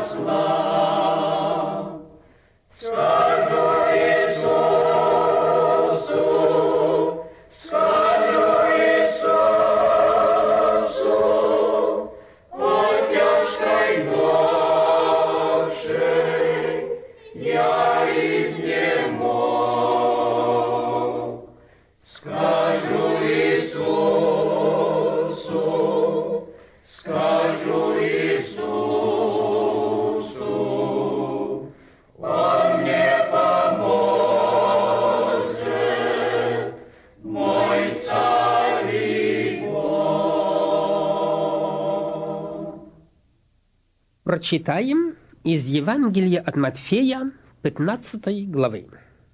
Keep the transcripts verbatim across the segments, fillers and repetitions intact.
Прочитаем из Евангелия от Матфея, пятнадцатой главы.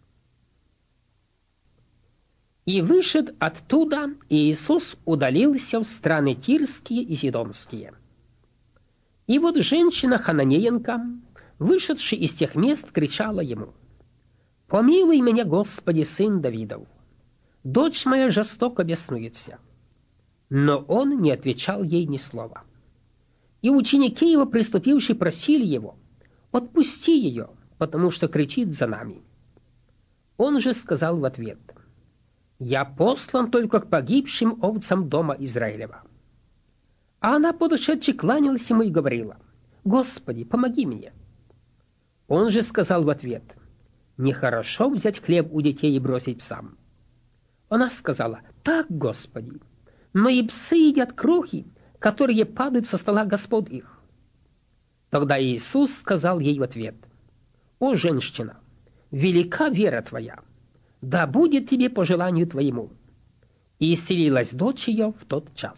«И вышед оттуда, и Иисус удалился в страны Тирские и Сидомские. И вот женщина Хананеенка, вышедшая из тех мест, кричала ему: «Помилуй меня, Господи, сын Давидов! Дочь моя жестоко беснуется». Но он не отвечал ей ни слова. И ученики его, приступившие, просили его: «Отпусти ее, потому что кричит за нами». Он же сказал в ответ: «Я послан только к погибшим овцам дома Израилева». А она, подошедши, кланялась ему и говорила: «Господи, помоги мне». Он же сказал в ответ: «Нехорошо взять хлеб у детей и бросить псам». Она сказала: «Так, Господи, но и псы едят крохи, которые падают со стола господ их». Тогда Иисус сказал ей в ответ: «О, женщина, велика вера твоя, да будет тебе по желанию твоему». И исцелилась дочь ее в тот час.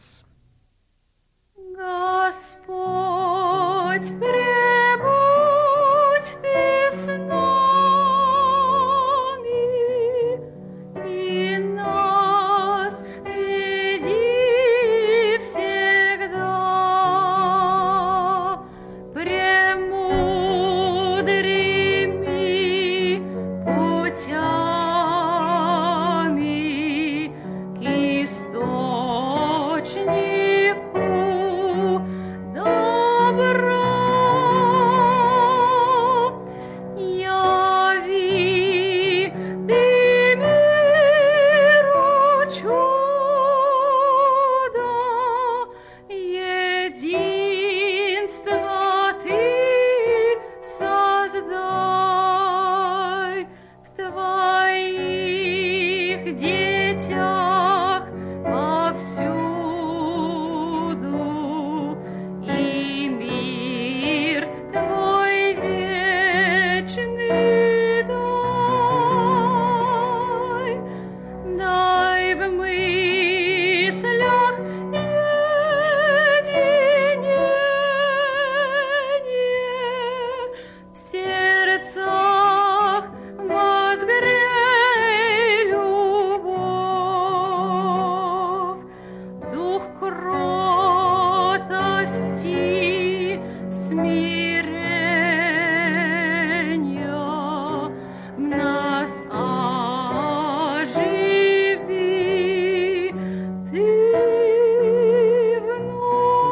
Господь, пребудь ты с нами, и нас веди всегда премудрыми путями к источнику добра. Яви ты миру чудо, единство ты создай в твоих детях повсюду, и мир твой вечный дай. Дай в мыслях единение, в сердцах возгрей любовь, дух кротости, смирения в нас оживи ты вновь.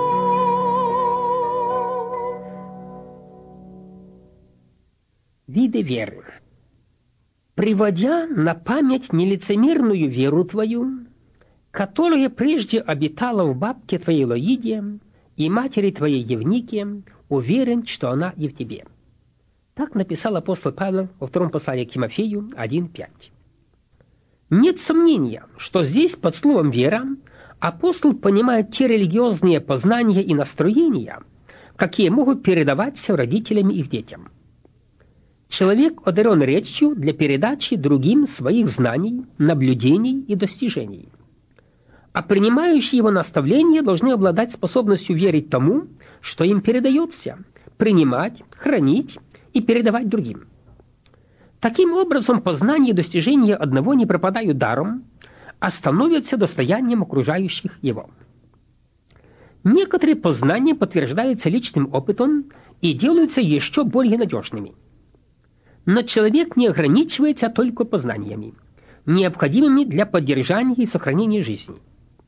Виды веры. Приводя на память нелицемерную веру твою, которая прежде обитала в бабке твоей Лоиде и матери твоей Евнике, уверен, что она и в тебе. Так написал апостол Павел во втором послании к Тимофею один пять. Нет сомнения, что здесь под словом «вера» апостол понимает те религиозные познания и настроения, какие могут передаваться родителями их детям. Человек одарен речью для передачи другим своих знаний, наблюдений и достижений. А принимающие его наставления должны обладать способностью верить тому, что им передается, принимать, хранить и передавать другим. Таким образом, познание и достижения одного не пропадают даром, а становятся достоянием окружающих его. Некоторые познания подтверждаются личным опытом и делаются еще более надежными. Но человек не ограничивается только познаниями, необходимыми для поддержания и сохранения жизни.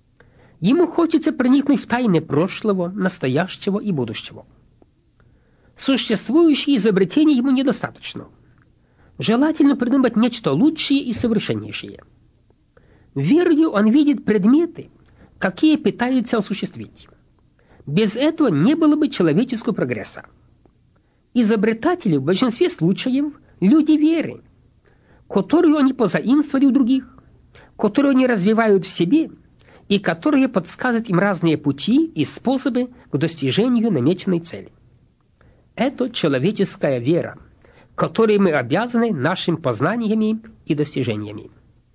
Ему хочется проникнуть в тайны прошлого, настоящего и будущего. Существующие изобретения ему недостаточно. Желательно придумать нечто лучшее и совершеннейшее. Верою он видит предметы, какие пытается осуществить. Без этого не было бы человеческого прогресса. Изобретатели в большинстве случаев – люди веры, которую они позаимствовали у других, которую они развивают в себе и которые подсказывают им разные пути и способы к достижению намеченной цели. Это человеческая вера, которой мы обязаны нашими познаниями и достижениями.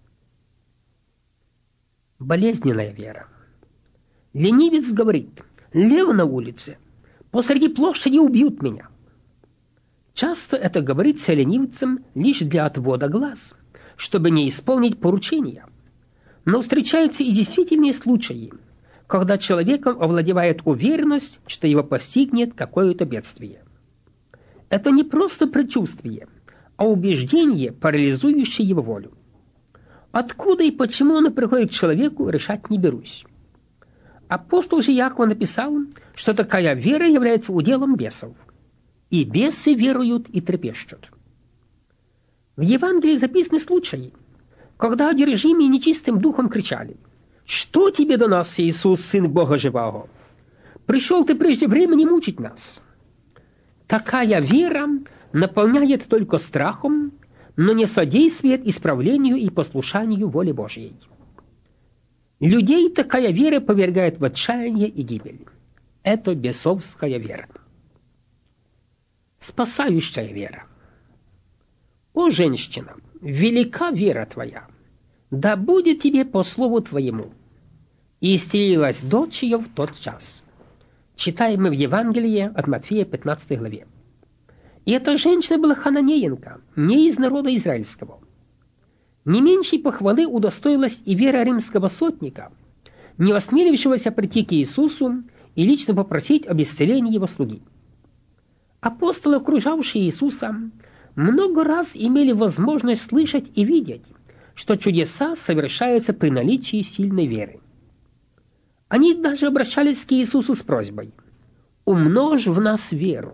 Болезненная вера. Ленивец говорит: «Лев на улице, посреди площади убьют меня». Часто это говорится ленивцам лишь для отвода глаз, чтобы не исполнить поручения. Но встречаются и действительные случаи, когда человеком овладевает уверенность, что его постигнет какое-то бедствие. Это не просто предчувствие, а убеждение, парализующее его волю. Откуда и почему оно приходит к человеку, решать не берусь. Апостол же Иаков написал, что такая вера является уделом бесов. И бесы веруют и трепещут. В Евангелии записаны случаи, когда одержимые нечистым духом кричали: «Что тебе до нас, Иисус, Сын Бога Живого? Пришел ты прежде времени мучить нас». Такая вера наполняет только страхом, но не содействует исправлению и послушанию воли Божьей. Людей такая вера повергает в отчаяние и гибель. Это бесовская вера. Спасающая вера. О, женщина, велика вера твоя, да будет тебе по слову твоему. И исцелилась дочь ее в тот час. Читаем мы в Евангелии от Матфея, пятнадцатой главе. И эта женщина была хананеянка, не из народа израильского. Не меньшей похвалы удостоилась и вера римского сотника, не осмелившегося прийти к Иисусу и лично попросить об исцелении его слуги. Апостолы, окружавшие Иисуса, много раз имели возможность слышать и видеть, что чудеса совершаются при наличии сильной веры. Они даже обращались к Иисусу с просьбой: «Умножь в нас веру».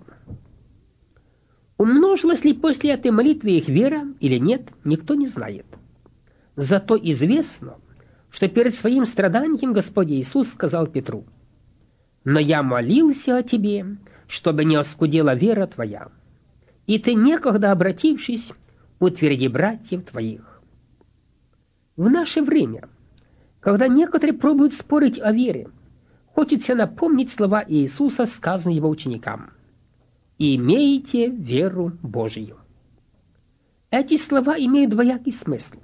Умножилась ли после этой молитвы их вера или нет, никто не знает. Зато известно, что перед своим страданием Господь Иисус сказал Петру: «Но я молился о тебе, чтобы не оскудела вера твоя, и ты, некогда обратившись, утверди братьев твоих». В наше время, когда некоторые пробуют спорить о вере, хочется напомнить слова Иисуса, сказанные его ученикам: «Имейте веру Божию». Эти слова имеют двоякий смысл.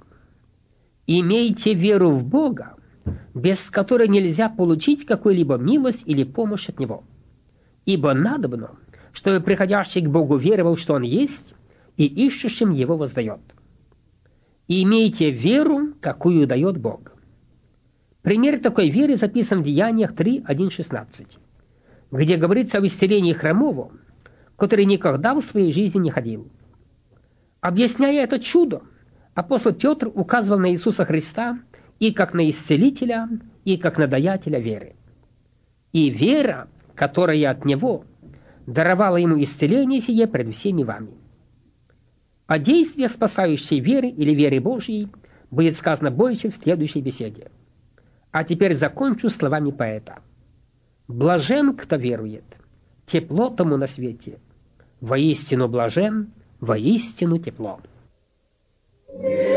Имейте веру в Бога, без которой нельзя получить какую-либо милость или помощь от Него. Ибо надобно, чтобы приходящий к Богу веровал, что Он есть, и ищущим Его воздает. И имейте веру, какую дает Бог. Пример такой веры записан в Деяниях три, один, шестнадцать, где говорится об исцелении хромого, который никогда в своей жизни не ходил. Объясняя это чудо, апостол Петр указывал на Иисуса Христа и как на исцелителя, и как на даятеля веры. И вера, которая от Него, даровала ему исцеление сие пред всеми вами. О действии спасающей веры или веры Божьей будет сказано больше в следующей беседе. А теперь закончу словами поэта: «Блажен, кто верует, тепло тому на свете, воистину блажен, воистину тепло». Yeah.